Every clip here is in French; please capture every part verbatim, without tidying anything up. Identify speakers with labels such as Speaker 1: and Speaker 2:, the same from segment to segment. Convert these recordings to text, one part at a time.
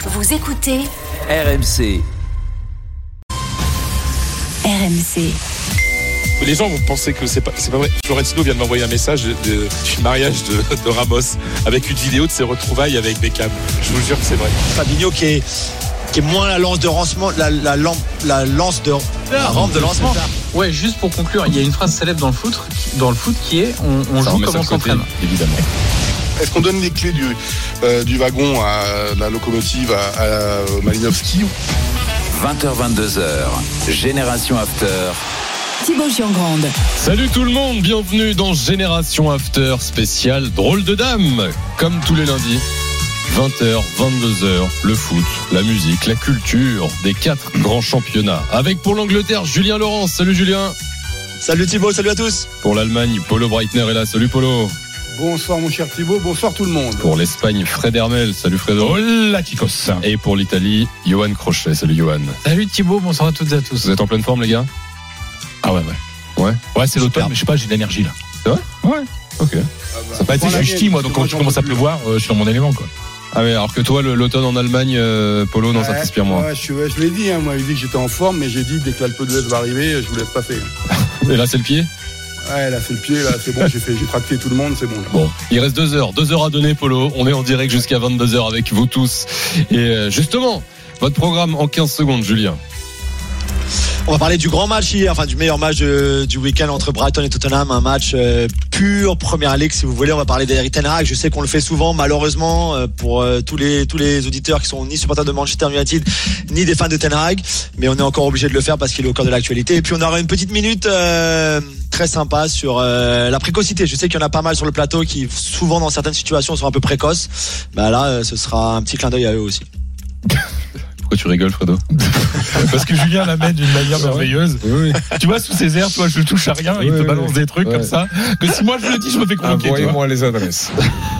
Speaker 1: Vous écoutez
Speaker 2: R M C.
Speaker 1: R M C.
Speaker 3: Les gens vont penser que c'est pas, c'est pas vrai. Florentino vient de m'envoyer un message de, de, du mariage de, de Ramos avec une vidéo de ses retrouvailles avec Beckham. Je vous jure que c'est vrai.
Speaker 4: Fabinho qui est, qui est moins la lance de lancement, la, la, lampe, la lance de la rampe de lancement.
Speaker 5: Ouais, juste pour conclure, il y a une phrase célèbre dans le foot, dans le foot qui est on, on joue comme on s'entraîne.
Speaker 3: Évidemment.
Speaker 6: Est-ce qu'on donne les clés du, euh, du wagon à la locomotive à, à Malinowski?
Speaker 2: vingt heures vingt-deux heures, Génération After.
Speaker 1: Thibaut Giangrande.
Speaker 7: Salut tout le monde, bienvenue dans Génération After spécial Drôle de Dame. Comme tous les lundis, vingt heures, vingt-deux heures, le foot, la musique, la culture des quatre grands championnats. Avec pour l'Angleterre, Julien Laurence. Salut Julien.
Speaker 4: Salut Thibaut, salut à tous.
Speaker 7: Pour l'Allemagne, Polo Breitner est là. Salut Polo.
Speaker 6: Bonsoir mon cher Thibaut, bonsoir tout le monde.
Speaker 7: Pour l'Espagne, Fred Hermel. Salut Fredo.
Speaker 8: Hola chicos.
Speaker 7: Et pour l'Italie, Johan Crochet. Salut Johan.
Speaker 5: Salut Thibaut, bonsoir à toutes et à tous.
Speaker 7: Vous êtes en pleine forme les gars?
Speaker 8: Ah ouais, ouais.
Speaker 7: Ouais.
Speaker 8: Ouais, c'est l'automne, mais je sais pas, j'ai de l'énergie là.
Speaker 7: C'est vrai?
Speaker 8: Ouais.
Speaker 7: Ok.
Speaker 6: Ah bah,
Speaker 8: Ça n'a pas été, je suis ch'ti moi, donc quand tu commences à pleuvoir, euh, je suis dans mon élément quoi.
Speaker 7: Ah mais alors que toi, le, l'automne en Allemagne, euh, Polo, non,
Speaker 6: ouais,
Speaker 7: ça t'inspire moins.
Speaker 6: Ouais, je, ouais, je l'ai dit, hein, moi, il dit que j'étais en forme, mais j'ai dit dès que l'Alpe d'Huez va arriver, je vous laisse passer.
Speaker 7: Et là, c'est le pied?
Speaker 6: Ouais, là, c'est le pied, là, c'est bon, j'ai fait, j'ai tracté tout le monde, c'est bon. Là.
Speaker 7: Bon, il reste deux heures, deux heures à donner, Polo. On est en direct jusqu'à vingt-deux heures avec vous tous. Et euh, justement, votre programme en quinze secondes, Julien.
Speaker 4: On va parler du grand match hier, enfin du meilleur match de, du week-end entre Brighton et Tottenham, un match euh, pur Première Ligue si vous voulez. On va parler d'Erik ten Hag. Je sais qu'on le fait souvent, malheureusement euh, pour euh, tous les tous les auditeurs qui sont ni supporters de Manchester United ni des fans de Ten Hag, mais on est encore obligé de le faire parce qu'il est au cœur de l'actualité. Et puis on aura une petite minute euh, très sympa sur euh, la précocité. Je sais qu'il y en a pas mal sur le plateau qui souvent dans certaines situations sont un peu précoces. Bah là, euh, ce sera un petit clin d'œil à eux aussi.
Speaker 7: Pourquoi tu rigoles, Fredo?
Speaker 8: Parce que Julien l'amène d'une manière merveilleuse.
Speaker 7: Oui.
Speaker 8: Tu vois, sous ses airs, toi, je le touche à rien,
Speaker 7: Oui,
Speaker 8: il te
Speaker 7: oui,
Speaker 8: balance
Speaker 7: oui.
Speaker 8: des trucs
Speaker 7: Ouais.
Speaker 8: comme ça. Que si moi je le dis, je me fais convoquer.
Speaker 7: Envoyez-moi les adresses.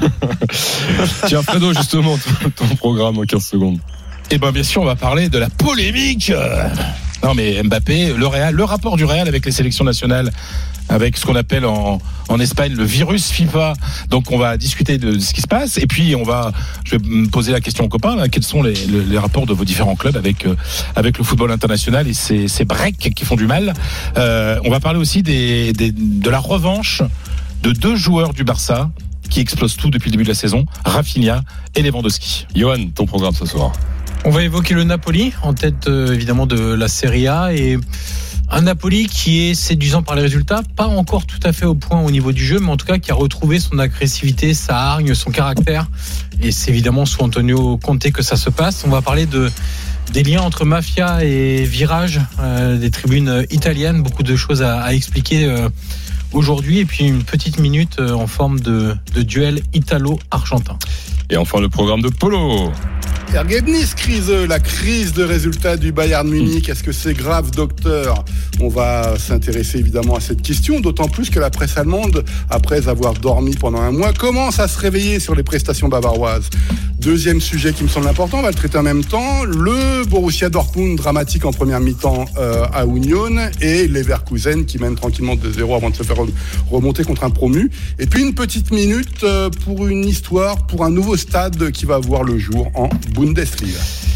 Speaker 7: Tiens, Fredo, justement, ton, ton programme en quinze secondes.
Speaker 8: Et ben bien sûr, on va parler de la polémique. Euh, Non mais Mbappé, le Real, le rapport du Real avec les sélections nationales, avec ce qu'on appelle en, en Espagne le virus FIFA. Donc on va discuter de, de ce qui se passe et puis on va, je vais me poser la question aux copains là, quels sont les, les, les rapports de vos différents clubs avec euh, avec le football international et ces, ces breaks qui font du mal. Euh, on va parler aussi des, des de la revanche de deux joueurs du Barça qui explosent tout depuis le début de la saison, Rafinha et Lewandowski.
Speaker 7: Johan, ton programme ce soir.
Speaker 5: On va évoquer le Napoli, en tête euh, évidemment de la Serie A, et un Napoli qui est séduisant par les résultats, pas encore tout à fait au point au niveau du jeu, mais en tout cas qui a retrouvé son agressivité, sa hargne, son caractère, et c'est évidemment sous Antonio Conte que ça se passe. On va parler de des liens entre mafia et virage, euh, des tribunes italiennes, beaucoup de choses à, à expliquer euh, aujourd'hui, et puis une petite minute euh, en forme de, de duel italo-argentin.
Speaker 7: Et enfin le programme de Polo.
Speaker 6: Ergebnis crise, la crise de résultats du Bayern Munich. Est-ce que c'est grave, docteur? On va s'intéresser évidemment à cette question, d'autant plus que la presse allemande, après avoir dormi pendant un mois, commence à se réveiller sur les prestations bavaroises. Deuxième sujet qui me semble important, on va le traiter en même temps, le Borussia Dortmund dramatique en première mi-temps euh, à Union et Leverkusen qui mène tranquillement deux zéro avant de se faire remonter contre un promu. Et puis une petite minute euh, pour une histoire, pour un nouveau stade qui va voir le jour en Bundesliga.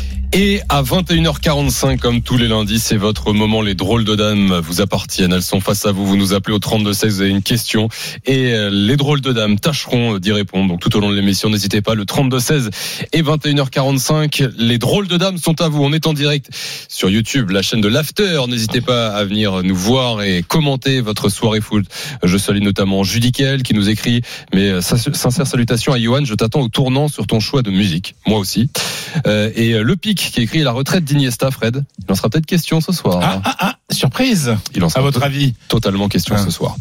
Speaker 7: Et à vingt et une heures quarante-cinq, comme tous les lundis, c'est votre moment. Les drôles de dames vous appartiennent. Elles sont face à vous. Vous nous appelez au trente-deux seize, vous avez une question. Et les drôles de dames tâcheront d'y répondre. Donc tout au long de l'émission, n'hésitez pas. Le trente-deux seize et vingt et une heures quarante-cinq. Les drôles de dames sont à vous. On est en direct sur YouTube, la chaîne de l'After. N'hésitez pas à venir nous voir et commenter votre soirée foot. Je salue notamment Judicael qui nous écrit. Mais sincère salutations à Johan. Je t'attends au tournant sur ton choix de musique. Moi aussi. Euh, et le pic qui écrit la retraite d'Iniesta, Fred. Il en sera peut-être question ce soir.
Speaker 8: Ah ah ah, surprise.
Speaker 7: Il en sera
Speaker 8: à votre avis
Speaker 7: totalement question ah. ce soir.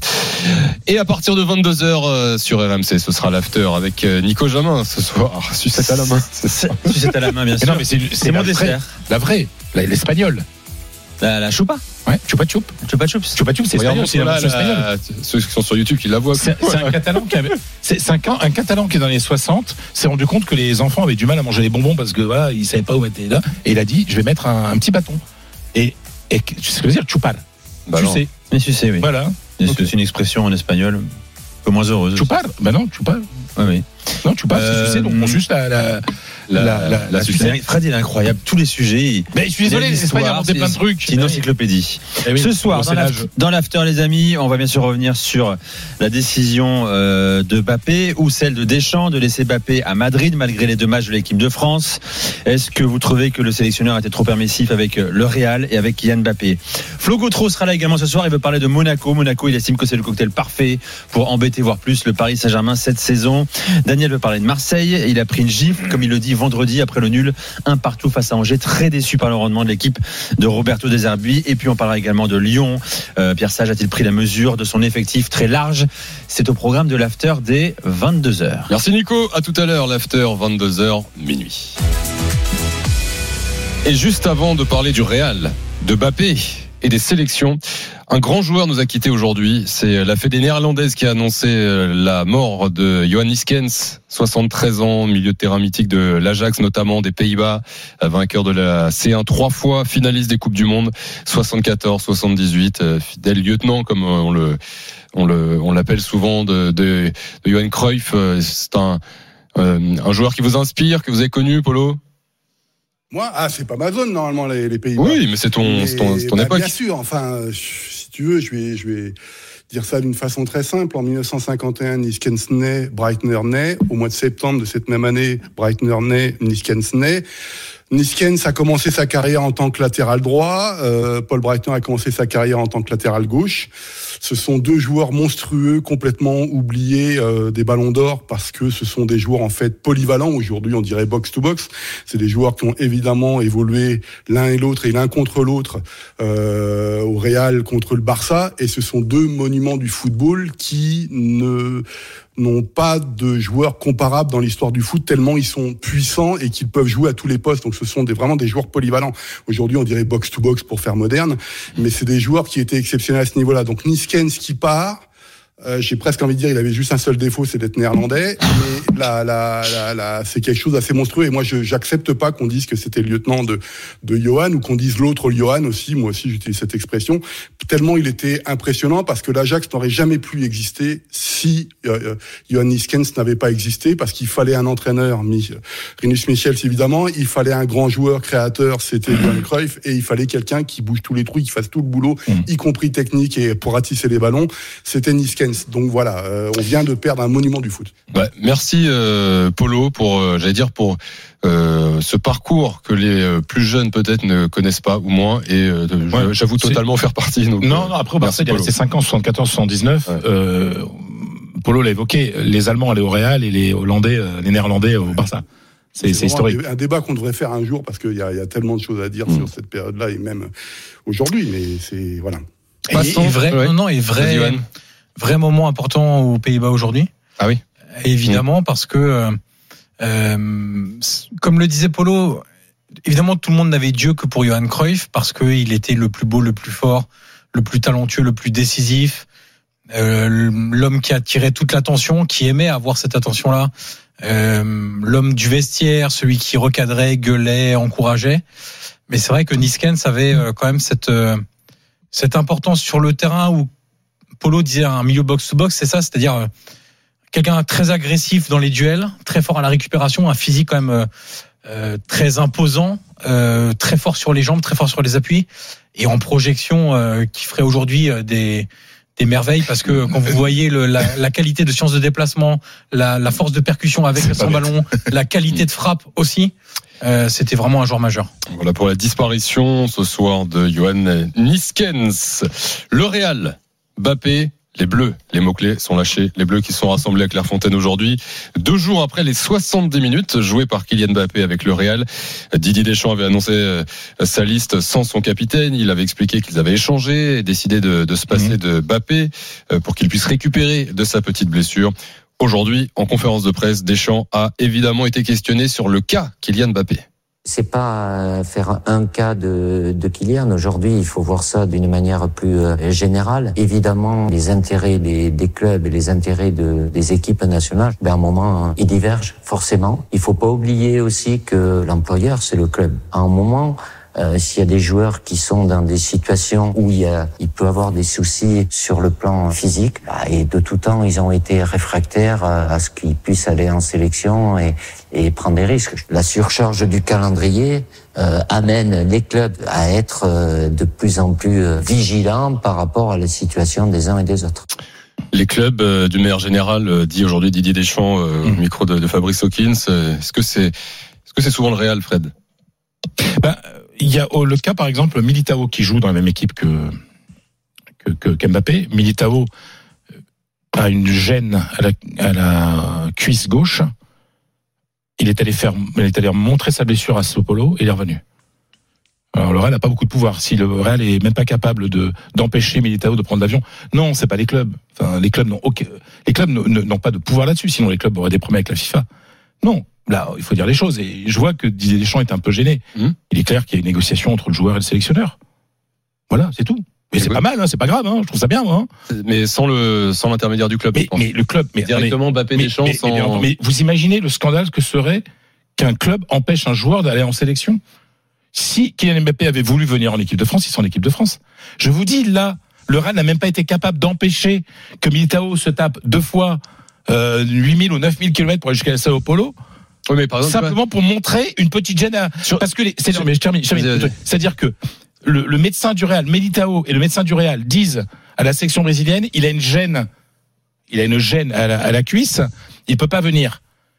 Speaker 7: Et à partir de vingt-deux heures euh, sur R M C, ce sera l'after avec euh, Nico Jamin ce soir. Sucette à la main.
Speaker 5: Sucette à la main, bien sûr.
Speaker 8: Mais non, mais c'est, c'est, c'est mon dessert. La vraie, la, l'espagnol.
Speaker 5: La, la choupa.
Speaker 8: Ouais, chupa chup.
Speaker 5: Chupa chups.
Speaker 8: Chupa chups, c'est espagnol, c'est
Speaker 7: là,
Speaker 8: la, espagnol.
Speaker 7: Ceux qui sont sur YouTube qui la voient.
Speaker 8: C'est, c'est un catalan qui avait, c'est, c'est un, un catalan qui est dans les soixante s'est rendu compte que les enfants avaient du mal à manger les bonbons parce que voilà, ils savaient pas où mettre les là, et il a dit je vais mettre un, un petit bâton. Et, et tu sais ce que ça veut dire, chupar.
Speaker 9: Bah
Speaker 8: tu
Speaker 9: non.
Speaker 8: sais.
Speaker 9: Mais tu sais, oui.
Speaker 8: Voilà.
Speaker 9: Est-ce
Speaker 8: okay.
Speaker 9: que c'est une expression en espagnol un peu moins heureuse?
Speaker 8: Chupar. Bah non, chupar.
Speaker 9: Oui, oui.
Speaker 8: Non, tu passes,
Speaker 9: Euh,
Speaker 8: tu sais, donc on juste la, la,
Speaker 7: La-
Speaker 8: la, la, la sucette.
Speaker 9: Fred, il est incroyable. Tous les sujets. il-
Speaker 8: Mais je suis désolé,
Speaker 9: il y a
Speaker 8: l'Espagne a
Speaker 9: l'histoire,
Speaker 8: inventé plein de
Speaker 9: c'est-
Speaker 8: trucs.
Speaker 9: C'est une encyclopédie.
Speaker 8: Eh oui.
Speaker 9: Ce soir,
Speaker 8: Bon,
Speaker 9: dans,
Speaker 8: c'est
Speaker 9: la-
Speaker 8: l'âge.
Speaker 9: dans l'after, les amis, on va bien sûr revenir sur la décision euh, de Mbappé ou celle de Deschamps de laisser Mbappé à Madrid malgré les deux matchs de l'équipe de France. Est-ce que vous trouvez que le sélectionneur était trop permissif avec le Real et avec Kylian Mbappé? Flo Gautreau sera là également ce soir. Il veut parler de Monaco. Monaco, il estime que c'est le cocktail parfait pour embêter, voire plus, le Paris Saint-Germain cette saison. Daniel veut parler de Marseille. Il a pris une gifle, comme il le dit, vendredi après le nul, un partout face à Angers. Très déçu par le rendement de l'équipe de Roberto De Zerbi. Et puis on parlera également de Lyon. Euh, Pierre Sage a-t-il pris la mesure de son effectif très large? C'est au programme de l'after dès vingt-deux heures.
Speaker 7: Merci Nico, à tout à l'heure, l'after, vingt-deux heures, minuit. Et juste avant de parler du Real, de Mbappé et des sélections, un grand joueur nous a quittés aujourd'hui. C'est la Fédé néerlandaise qui a annoncé la mort de Johan Niskens, soixante-treize ans, milieu de terrain mythique de l'Ajax, notamment des Pays-Bas, vainqueur de la C un trois fois, finaliste des Coupes du Monde, soixante-quatorze, soixante-dix-huit, fidèle lieutenant comme on le, on le, on l'appelle souvent de, de, de Johan Cruyff. C'est un, un joueur qui vous inspire, que vous avez connu, Polo?
Speaker 6: Moi, ah, c'est pas ma zone, normalement, les, les Pays-Bas.
Speaker 7: Oui, mais c'est ton,
Speaker 6: Mais,
Speaker 7: c'est ton, c'est ton
Speaker 6: bah,
Speaker 7: époque.
Speaker 6: Bien sûr, enfin, si tu veux, je vais, je vais dire ça d'une façon très simple. En dix-neuf cent cinquante et un, Niskens naît, Breitner naît. Au mois de septembre de cette même année, Breitner naît, Niskens naît. Niskens a commencé sa carrière en tant que latéral droit. Euh, Paul Breitner a commencé sa carrière en tant que latéral gauche. Ce sont deux joueurs monstrueux, complètement oubliés euh, des Ballons d'Or parce que ce sont des joueurs en fait polyvalents. Aujourd'hui, on dirait box to box. C'est des joueurs qui ont évidemment évolué l'un et l'autre et l'un contre l'autre euh, au Real contre le Barça. Et ce sont deux monuments du football qui ne n'ont pas de joueurs comparables dans l'histoire du foot tellement ils sont puissants et qu'ils peuvent jouer à tous les postes. Donc ce sont des, vraiment des joueurs polyvalents. Aujourd'hui, on dirait box to box pour faire moderne, mais c'est des joueurs qui étaient exceptionnels à ce niveau-là. Donc Niskens qui part, euh, j'ai presque envie de dire, il avait juste un seul défaut, c'est d'être néerlandais. Mais la, la, la, la, c'est quelque chose d'assez monstrueux. Et moi, je j'accepte pas qu'on dise que c'était le lieutenant de de Johan ou qu'on dise l'autre Johan aussi. Moi aussi, j'utilise cette expression. Tellement il était impressionnant parce que l'Ajax n'aurait jamais pu exister si euh, Johan Niskens n'avait pas existé, parce qu'il fallait un entraîneur, Rinus Michels évidemment, il fallait un grand joueur créateur, c'était Johan Cruyff, et il fallait quelqu'un qui bouge tous les trous, qui fasse tout le boulot, mmh. y compris technique et pour ratisser les ballons, c'était Niskens. Donc voilà, euh, on vient de perdre un monument du foot.
Speaker 7: Bah, merci euh, Polo pour, euh, j'allais dire pour euh, ce parcours que les euh, plus jeunes peut-être ne connaissent pas ou moins, et euh, ouais, j'avoue totalement faire partie. Donc,
Speaker 8: non, non, après au Barça, il est resté cinq ans, soixante-quatorze soixante-dix-neuf. Ouais. Euh, Polo l'a évoqué, les Allemands allaient au Real et les Hollandais, les Néerlandais au Barça. C'est, c'est, c'est historique.
Speaker 6: Un débat qu'on devrait faire un jour parce qu'il y a, il y a tellement de choses à dire mmh. sur cette période-là et même aujourd'hui, mais c'est voilà.
Speaker 5: Et, et vrai, ouais. non, non, et vrai, vrai moment important aux Pays-Bas aujourd'hui.
Speaker 7: Ah oui.
Speaker 5: Évidemment, mmh. parce que euh, comme le disait Polo, évidemment tout le monde n'avait Dieu que pour Johan Cruyff parce qu'il était le plus beau, le plus fort, le plus talentueux, le plus décisif. Euh, l'homme qui attirait toute l'attention, qui aimait avoir cette attention-là, euh, l'homme du vestiaire, celui qui recadrait, gueulait, encourageait. Mais c'est vrai que Niskens avait euh, quand même cette euh, cette importance sur le terrain où Polo disait un milieu box-to-box, c'est ça, c'est-à-dire euh, quelqu'un très agressif dans les duels, très fort à la récupération, un physique quand même euh, euh, très imposant, euh, très fort sur les jambes, très fort sur les appuis, et en projection euh, qui ferait aujourd'hui euh, des des merveilles, parce que quand vous voyez le, la, la qualité de science de déplacement, la, la force de percussion avec son ballon, la qualité de frappe aussi, euh, c'était vraiment un joueur majeur.
Speaker 7: Voilà pour la disparition ce soir de Johan Niskens. Le Real, Mbappé, les Bleus, les mots-clés sont lâchés. Les Bleus qui sont rassemblés à Clairefontaine aujourd'hui. Deux jours après les soixante-dix minutes jouées par Kylian Mbappé avec le Real. Didier Deschamps avait annoncé sa liste sans son capitaine. Il avait expliqué qu'ils avaient échangé et décidé de, de se passer mmh. de Mbappé pour qu'il puisse récupérer de sa petite blessure. Aujourd'hui, en conférence de presse, Deschamps a évidemment été questionné sur le cas Kylian Mbappé.
Speaker 10: C'est pas faire un cas de, de Kylian. Aujourd'hui, il faut voir ça d'une manière plus générale. Évidemment, les intérêts des, des clubs et les intérêts de, des équipes nationales, ben à un moment, ils divergent forcément. Il faut pas oublier aussi que l'employeur, c'est le club. À un moment, Euh, s'il y a des joueurs qui sont dans des situations où il, y a, il peut avoir des soucis sur le plan physique, bah, et de tout temps, ils ont été réfractaires à, à ce qu'ils puissent aller en sélection et, et prendre des risques. La surcharge du calendrier euh, amène les clubs à être euh, de plus en plus euh, vigilants par rapport à la situation des uns et des autres.
Speaker 7: Les clubs, euh, d'une manière générale, euh, dit aujourd'hui Didier Deschamps, euh, mmh. au micro de, de Fabrice Hawkins, euh, est-ce que c'est, est-ce que c'est souvent le Real, Fred?
Speaker 8: Ben, il y a oh, le cas, par exemple, Militao qui joue dans la même équipe que, que, que qu'Mbappé. Militao a une gêne à la, à la cuisse gauche. Il est allé faire, il est allé montrer sa blessure à Sao Paulo et il est revenu. Alors le Real n'a pas beaucoup de pouvoir. Si le Real est même pas capable de d'empêcher Militao de prendre l'avion, non, c'est pas les clubs. Enfin, les clubs n'ont aucun, les clubs n'ont pas de pouvoir là-dessus. Sinon, les clubs auraient des problèmes avec la FIFA. Non, là, il faut dire les choses. Et je vois que Didier Deschamps est un peu gêné. Mmh. Il est clair qu'il y a une négociation entre le joueur et le sélectionneur. Voilà, c'est tout. Mais c'est oui. pas mal, hein, c'est pas grave. Hein, je trouve ça bien, moi. Hein.
Speaker 7: Mais sans le sans l'intermédiaire du club.
Speaker 8: Mais, mais le club, mais
Speaker 7: directement Mbappé, Deschamps.
Speaker 8: Mais,
Speaker 7: sans...
Speaker 8: mais, mais, mais vous imaginez le scandale que serait qu'un club empêche un joueur d'aller en sélection? Si Kylian Mbappé avait voulu venir en équipe de France, il serait en équipe de France. Je vous dis, là, le Real n'a même pas été capable d'empêcher que Militao se tape deux fois euh, huit mille ou neuf mille kilomètres pour aller jusqu'à Sao Paulo.
Speaker 7: Oui, mais par exemple,
Speaker 8: simplement pour montrer une petite gêne à... Sur... Parce que les... c'est...
Speaker 7: Sur...
Speaker 8: mais je termine, je termine. Vas-y, vas-y. C'est-à-dire que le, le médecin du Real, Militao, et le médecin du Real disent à la section brésilienne, il a une gêne, il a une gêne à la, à la cuisse, il peut pas venir.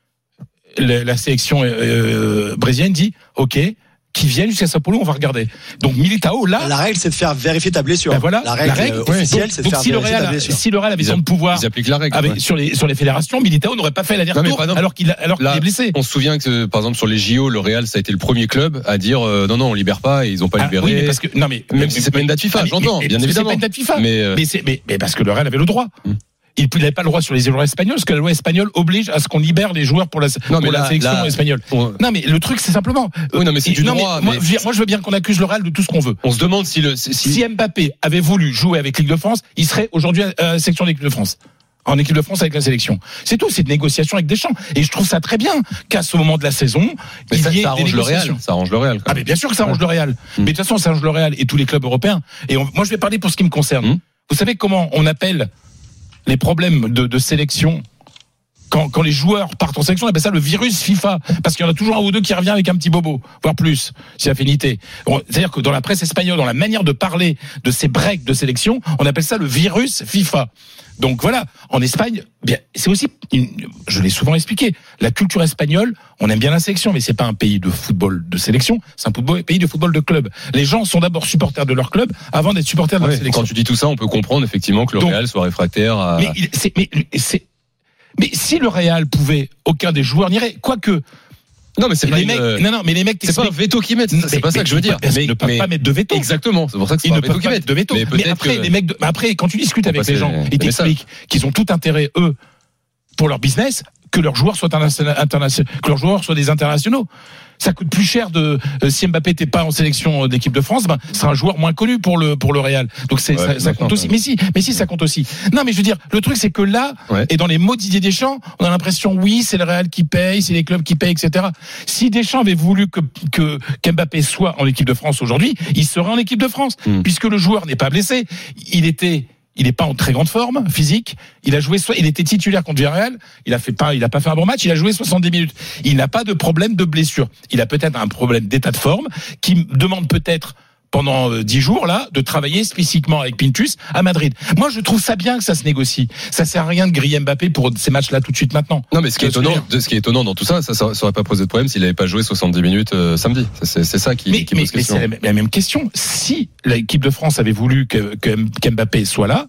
Speaker 8: La, la sélection euh, brésilienne dit, ok, qui viennent jusqu'à Sao Paulo, on va regarder. Donc Militao, là...
Speaker 4: La règle, c'est de faire vérifier ta blessure.
Speaker 8: Ben voilà,
Speaker 4: la règle,
Speaker 8: la règle
Speaker 4: euh, officielle,
Speaker 8: donc,
Speaker 4: c'est de
Speaker 8: donc
Speaker 4: faire
Speaker 8: si
Speaker 4: vérifier
Speaker 8: Real,
Speaker 4: ta blessure.
Speaker 8: Si le Real avait son pouvoir...
Speaker 7: Ils appliquent la règle.
Speaker 8: Avec,
Speaker 7: ouais.
Speaker 8: sur, les, sur les fédérations, Militao n'aurait pas fait l'aller-retour alors qu'il, a, alors qu'il
Speaker 7: là,
Speaker 8: est blessé.
Speaker 7: On se souvient que, par exemple, sur les J O, le Real, ça a été le premier club à dire euh, non, non, on libère pas et ils ont pas
Speaker 8: ah,
Speaker 7: libéré.
Speaker 8: Oui, mais parce que, non, mais,
Speaker 7: Même
Speaker 8: mais,
Speaker 7: si c'est pas une date FIFA,
Speaker 8: mais,
Speaker 7: j'entends,
Speaker 8: mais,
Speaker 7: bien
Speaker 8: mais
Speaker 7: évidemment.
Speaker 8: C'est pas une date FIFA.
Speaker 7: Mais, euh...
Speaker 8: mais, c'est, mais, mais parce que le Real avait le droit. Hum. Il n'avait pas le droit sur les joueurs espagnols, parce que la loi espagnole oblige à ce qu'on libère les joueurs pour la, non, pour la là, sélection là, espagnole. On... Non, mais le truc, c'est simplement.
Speaker 7: Oui, non, mais c'est du non, droit.
Speaker 8: Mais,
Speaker 7: mais...
Speaker 8: Moi, moi, je veux bien qu'on accuse le Real de tout ce qu'on veut.
Speaker 7: On se demande si le. Si,
Speaker 8: si Mbappé avait voulu jouer avec l'équipe de France, il serait aujourd'hui à la section de l'équipe de France. En équipe de France avec la sélection. C'est tout, c'est une négociation avec Deschamps. Et je trouve ça très bien qu'à ce moment de la saison,
Speaker 7: mais
Speaker 8: il
Speaker 7: ça,
Speaker 8: y ait
Speaker 7: ça arrange
Speaker 8: des négociations.
Speaker 7: Le Real. Ça arrange le Real.
Speaker 8: Ah, mais bien sûr que ça arrange ouais. le Real. Mmh. Mais de toute façon, ça arrange le Real et tous les clubs européens. Et on, moi, je vais parler pour ce qui me concerne. Mmh. Vous savez comment on appelle les problèmes de, de sélection quand, quand les joueurs partent en sélection, on appelle ça le virus FIFA, parce qu'il y en a toujours un ou deux qui revient avec un petit bobo, voire plus, si affinité. C'est-à-dire que dans la presse espagnole, dans la manière de parler de ces breaks de sélection, on appelle ça le virus FIFA. Donc voilà, en Espagne, bien, c'est aussi, une, je l'ai souvent expliqué, la culture espagnole, on aime bien la sélection, mais c'est pas un pays de football de sélection, c'est un pays de football de club. Les gens sont d'abord supporters de leur club avant d'être supporters de ouais, leur sélection.
Speaker 7: Quand tu dis tout ça, on peut comprendre effectivement que le Donc, Real soit réfractaire à...
Speaker 8: Mais c'est, mais c'est, mais si le Real pouvait, aucun des joueurs n'irait, quoique.
Speaker 7: Non, mais c'est pas
Speaker 8: les
Speaker 7: une...
Speaker 8: mecs, non, non, mais les mecs,
Speaker 7: c'est pas un veto qu'ils mettent, c'est, c'est pas ça que je veux dire.
Speaker 8: Mais ils ne peuvent pas mettre de veto.
Speaker 7: Exactement, c'est pour ça que c'est
Speaker 8: ils
Speaker 7: pas
Speaker 8: ne
Speaker 7: un veto
Speaker 8: peuvent pas mettre de veto. Mais, mais après,
Speaker 7: que...
Speaker 8: les mecs, de... après, quand tu discutes avec les gens, ils t'expliquent qu'ils ont tout intérêt, eux, pour leur business, que leurs joueurs soient internationaux, que leurs joueurs soient des internationaux. Ça coûte plus cher de euh, si Mbappé n'était pas en sélection d'équipe de France, ben c'est un joueur moins connu pour le pour le Real. Donc c'est ouais, ça, ça compte aussi. Mais si, mais si ça compte aussi. Non, mais je veux dire, le truc c'est que là ouais. et dans les mots de Didier Deschamps, on a l'impression oui, c'est le Real qui paye, c'est les clubs qui payent, et cetera. Si Deschamps avait voulu que que qu'Mbappé soit en équipe de France aujourd'hui, il serait en équipe de France mmh. puisque le joueur n'est pas blessé. Il était Il n'est pas en très grande forme physique. Il a joué, il était titulaire contre Villarreal. Il a fait pas, il a pas fait un bon match. Il a joué soixante-dix minutes. Il n'a pas de problème de blessure. Il a peut-être un problème d'état de forme qui demande peut-être pendant dix jours là de travailler spécifiquement avec Pintus à Madrid. Moi, je trouve ça bien que ça se négocie. Ça sert à rien de griller Mbappé pour ces matchs-là tout de suite maintenant.
Speaker 7: Non, mais ce qui est étonnant, ce qui est étonnant dans tout ça, ça, ça aurait pas posé de problème s'il n'avait pas joué soixante-dix minutes euh, samedi. C'est, c'est ça qui,
Speaker 8: mais,
Speaker 7: qui
Speaker 8: mais,
Speaker 7: pose question.
Speaker 8: Mais c'est la, la même question. Si l'équipe de France avait voulu que, que qu'Mbappé soit là,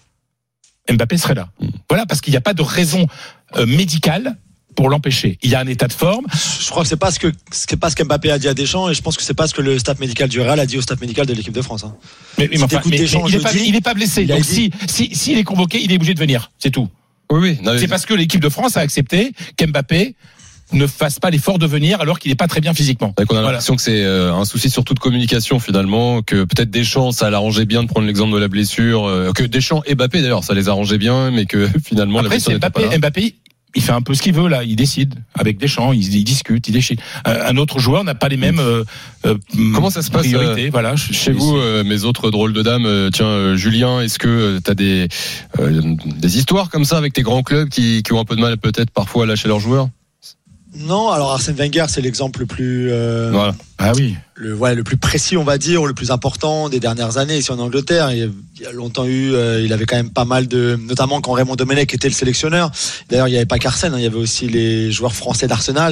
Speaker 8: Mbappé serait là. Mmh. Voilà, parce qu'il n'y a pas de raison euh, médicale pour l'empêcher. Il y a un état de forme.
Speaker 4: Je crois que c'est pas ce que c'est pas ce qu'Mbappé a dit à Deschamps, et je pense que c'est pas ce que le staff médical du Real a dit au staff médical de l'équipe de France. Hein.
Speaker 8: Mais, mais,
Speaker 4: si
Speaker 8: enfin, mais,
Speaker 4: Deschamps,
Speaker 8: mais il, est pas,
Speaker 4: dis,
Speaker 8: il est pas blessé. Donc si si s'il est convoqué, il est obligé de venir. C'est tout.
Speaker 7: Oui, oui. Non,
Speaker 8: c'est
Speaker 7: mais...
Speaker 8: parce que l'équipe de France a accepté qu'Mbappé ne fasse pas l'effort de venir alors qu'il n'est pas très bien physiquement.
Speaker 7: C'est vrai qu'on a l'impression voilà. que c'est euh, un souci surtout de communication finalement, que peut-être Deschamps ça l'arrangeait bien de prendre l'exemple de la blessure, euh, que Deschamps et Mbappé d'ailleurs ça les arrangeait bien, mais que finalement
Speaker 8: après,
Speaker 7: la blessure
Speaker 8: c'est Mbappé,
Speaker 7: pas là.
Speaker 8: Mbappé il fait un peu ce qu'il veut là, il décide avec Deschamps, il, il discute, il décide. Euh, un autre joueur n'a pas les mêmes euh, euh,
Speaker 7: Comment ça se passe
Speaker 8: priorités,
Speaker 7: euh,
Speaker 8: voilà,
Speaker 7: chez vous, euh, mes autres drôles de dames. euh, Tiens, euh, Julien, est-ce que tu as des euh, des histoires comme ça avec tes grands clubs qui, qui ont un peu de mal peut-être parfois à lâcher leurs joueurs?
Speaker 4: Non, alors Arsène Wenger, c'est l'exemple le plus, euh,
Speaker 7: Voilà.
Speaker 8: Ah oui.
Speaker 4: le, ouais, le plus précis, on va dire, ou le plus important des dernières années ici en Angleterre. Il y a, il y a longtemps eu, euh, il avait quand même pas mal de, notamment quand Raymond Domenech était le sélectionneur. D'ailleurs, il n'y avait pas qu'Arsène, hein, il y avait aussi les joueurs français d'Arsenal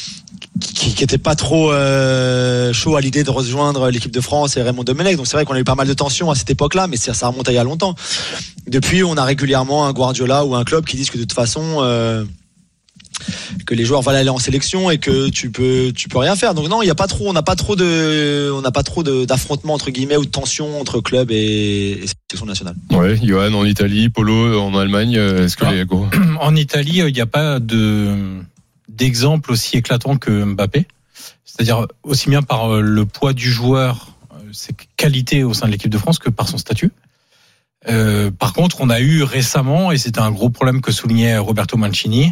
Speaker 4: qui, qui étaient pas trop euh, chauds à l'idée de rejoindre l'équipe de France et Raymond Domenech. Donc c'est vrai qu'on a eu pas mal de tensions à cette époque-là, mais ça, ça remonte à il y a longtemps. Depuis, on a régulièrement un Guardiola ou un club qui disent que de toute façon. Euh, que les joueurs veulent aller en sélection et que tu peux tu peux rien faire. Donc non, il y a pas trop, on n'a pas trop de on n'a pas trop de, d'affrontements entre guillemets ou de tensions entre clubs et, et sélection nationale.
Speaker 7: Ouais, Johan en Italie, Polo en Allemagne, est-ce que
Speaker 5: Ah.
Speaker 7: les gros
Speaker 5: En Italie, il n'y a pas de d'exemple aussi éclatant que Mbappé. C'est-à-dire aussi bien par le poids du joueur, ses qualités au sein de l'équipe de France, que par son statut. Euh, par contre, on a eu récemment, et c'était un gros problème que soulignait Roberto Mancini,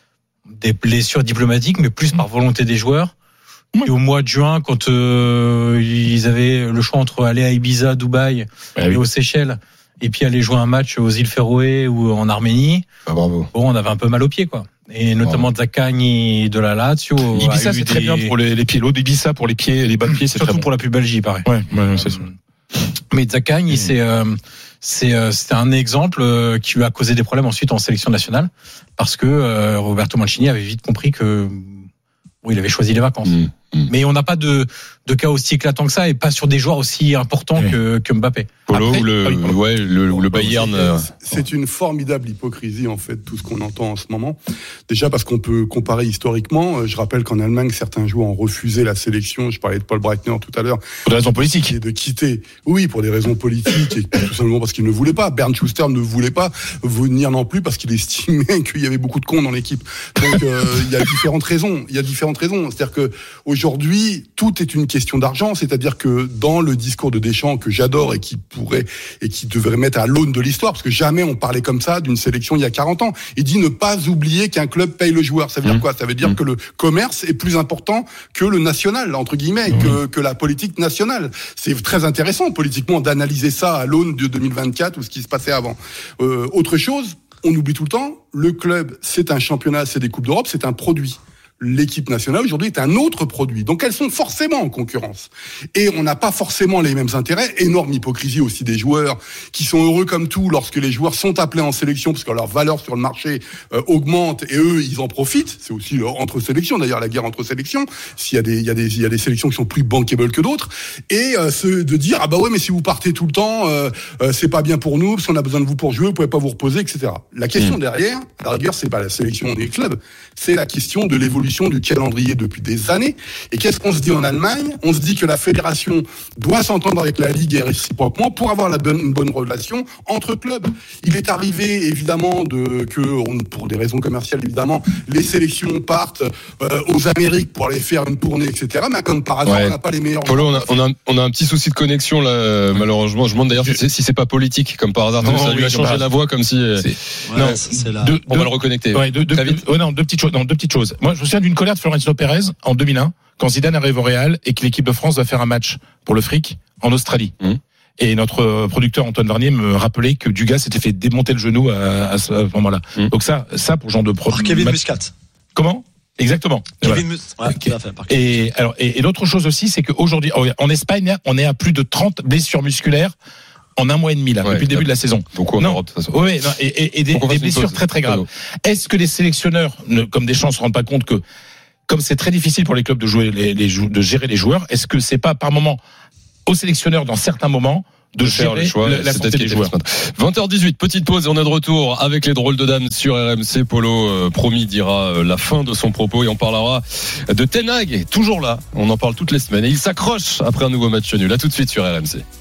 Speaker 5: des blessures diplomatiques, mais plus par volonté des joueurs. Et au mois de juin, quand euh, ils avaient le choix entre aller à Ibiza, Dubaï
Speaker 8: Ah
Speaker 5: et
Speaker 8: oui.
Speaker 5: aux Seychelles, et puis aller jouer un match aux îles Féroé ou en Arménie,
Speaker 7: ah, bravo.
Speaker 5: bon, on avait un peu mal aux pieds, quoi. Et notamment Zaccagni de la Lazio.
Speaker 8: Ibiza,
Speaker 5: a eu
Speaker 8: c'est très
Speaker 5: des-
Speaker 8: bien pour les, les pieds. L'eau d'Ibiza pour les pieds, les bas de pieds, c'est très
Speaker 5: surtout
Speaker 8: bon.
Speaker 5: pour la pubalgie, pareil.
Speaker 8: Ouais, ouais, c'est ça.
Speaker 5: Mais Zaccagni,
Speaker 8: Mmh.
Speaker 5: c'est euh, c'est euh, c'était un exemple euh, qui lui a causé des problèmes ensuite en sélection nationale parce que euh, Roberto Mancini avait vite compris que oui, il avait choisi les vacances.
Speaker 7: Mmh, mmh.
Speaker 5: Mais on n'a pas de de cas aussi éclatants que ça et pas sur des joueurs aussi importants
Speaker 8: Oui.
Speaker 5: que que Mbappé.
Speaker 7: Polo
Speaker 8: Après-
Speaker 7: ou le,
Speaker 8: ah oui, pardon.
Speaker 7: ouais, le, ou le Bayern. euh,
Speaker 6: C'est c'est une formidable hypocrisie, en fait, tout ce qu'on entend en ce moment. Déjà parce qu'on peut comparer historiquement. Euh, Je rappelle qu'en Allemagne, certains joueurs ont refusé la sélection. Je parlais de Paul Breitner tout à l'heure.
Speaker 8: Pour des raisons politiques.
Speaker 6: Et de quitter. Oui, pour des raisons politiques et tout simplement parce qu'il ne voulait pas. Bernd Schuster ne voulait pas venir non plus parce qu'il estimait qu'il y avait beaucoup de cons dans l'équipe. Donc euh, il y a différentes raisons. Il y a différentes raisons. C'est-à-dire que aujourd'hui, tout est une question d'argent. C'est-à-dire que dans le discours de Deschamps que j'adore et qui pourrait et qui devrait mettre à l'aune de l'histoire, parce que jamais on parlait comme ça d'une sélection il y a quarante ans. Il dit ne pas oublier qu'un club paye le joueur. Ça veut dire
Speaker 7: Mmh.
Speaker 6: quoi? Ça veut dire
Speaker 7: Mmh.
Speaker 6: que le commerce est plus important que le national, entre guillemets,
Speaker 8: Mmh.
Speaker 6: que, que la politique nationale. C'est très intéressant politiquement d'analyser ça à l'aune de deux mille vingt-quatre ou ce qui se passait avant. Euh, autre chose, on oublie tout le temps, le club, c'est un championnat, c'est des Coupes d'Europe, c'est un produit. L'équipe nationale aujourd'hui est un autre produit. Donc elles sont forcément en concurrence. Et on n'a pas forcément les mêmes intérêts. Énorme hypocrisie aussi des joueurs qui sont heureux comme tout lorsque les joueurs sont appelés en sélection parce que leur valeur sur le marché euh, augmente et eux ils en profitent. C'est aussi leur entre sélections d'ailleurs, la guerre entre sélections. S'il y a des il y a des il y a des sélections qui sont plus bankable que d'autres et euh, ce, de dire ah bah ouais mais si vous partez tout le temps euh, euh, c'est pas bien pour nous parce qu'on a besoin de vous pour jouer, vous pouvez pas vous reposer et cetera. La question mmh. derrière, à la rigueur c'est pas la sélection des clubs, c'est la question de l'évolution du calendrier depuis des années. Et qu'est-ce qu'on se dit en Allemagne? On se dit que la fédération doit s'entendre avec la Ligue et réciproquement pour avoir la bonne, une bonne relation entre clubs. Il est arrivé évidemment de, que, on, pour des raisons commerciales évidemment, les sélections partent euh, aux Amériques pour aller faire une tournée, et cetera. Mais comme par hasard,
Speaker 7: Ouais.
Speaker 6: on n'a pas les meilleurs.
Speaker 7: Polo, on a, on, a, on a un petit souci de connexion là, malheureusement. Je me demande d'ailleurs si c'est, si c'est pas politique, comme par hasard.
Speaker 8: Non,
Speaker 7: ça
Speaker 8: oui,
Speaker 7: lui a changé
Speaker 8: bah,
Speaker 7: la voix comme si. euh,
Speaker 8: c'est-
Speaker 4: Ouais,
Speaker 8: Non,
Speaker 4: ça, c'est là.
Speaker 8: deux-
Speaker 7: on
Speaker 8: deux-
Speaker 7: va le reconnecter.
Speaker 8: Ouais, deux, deux,
Speaker 7: Très vite.
Speaker 8: deux- oh non, deux petites choses. Non, deux petites choses. Moi, je me souviens d'une colère de Florentino Pérez en deux mille un, quand Zidane arrive au Real et que l'équipe de France va faire un match pour le fric en Australie.
Speaker 7: Mmh.
Speaker 8: Et notre euh, producteur Antoine Varnier me rappelait que Dugas s'était fait démonter le genou à, à ce à ce moment-là.
Speaker 7: Mmh.
Speaker 8: Donc ça, ça pour ce genre de pro-
Speaker 4: Par Kevin
Speaker 8: match-
Speaker 4: Muscat.
Speaker 8: Comment? Exactement. Et voilà.
Speaker 4: Kevin Mus- ouais,
Speaker 8: Ok.
Speaker 4: tout à fait, par Kevin.
Speaker 8: Et alors, et, et l'autre chose aussi, c'est qu'aujourd'hui, oh, en Espagne, on est à plus de trente blessures musculaires en un mois et demi là,
Speaker 7: Ouais,
Speaker 8: depuis le début de la saison.
Speaker 7: Beaucoup en
Speaker 8: Non.
Speaker 7: Europe, de toute façon.
Speaker 8: Oui, non, et, et, et des,
Speaker 7: Faut qu'on fasse
Speaker 8: des
Speaker 7: une
Speaker 8: blessures
Speaker 7: pause.
Speaker 8: très très graves.
Speaker 7: Pardon.
Speaker 8: Est-ce que les sélectionneurs, ne, comme Deschamps, se rendent pas compte que, comme c'est très difficile pour les clubs de jouer, les, les, jou- de gérer les joueurs, est-ce que c'est pas par moment aux sélectionneurs dans certains moments de,
Speaker 7: de faire
Speaker 8: gérer
Speaker 7: les choix,
Speaker 8: le- la
Speaker 7: c'est
Speaker 8: santé
Speaker 7: peut-être
Speaker 8: des
Speaker 7: qui
Speaker 8: joueurs?
Speaker 7: était ce matin. vingt heures dix-huit, petite pause et on est de retour avec les drôles de dames sur R M C. Polo, euh, promis, dira euh, la fin de son propos et on parlera de Ten Hag, toujours là. On en parle toutes les semaines et il s'accroche après un nouveau match nul. À tout de suite sur R M C.